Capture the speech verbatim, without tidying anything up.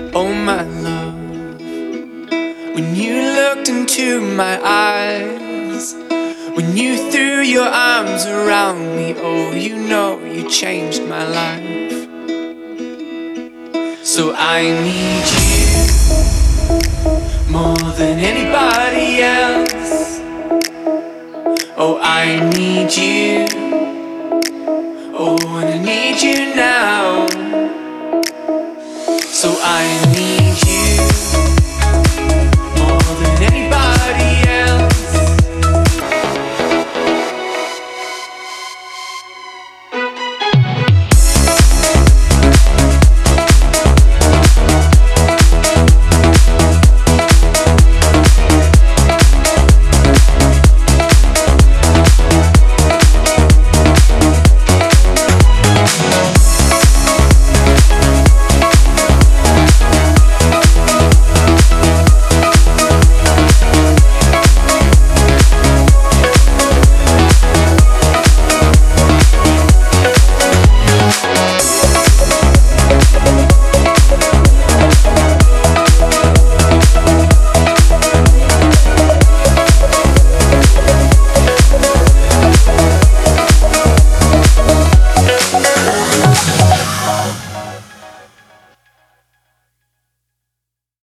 Oh my love, when you looked into my eyes, when you threw your arms around me, oh, you know you changed my life. So I need you more than anybody else. Oh, I need you. Oh, and I need you now. So I need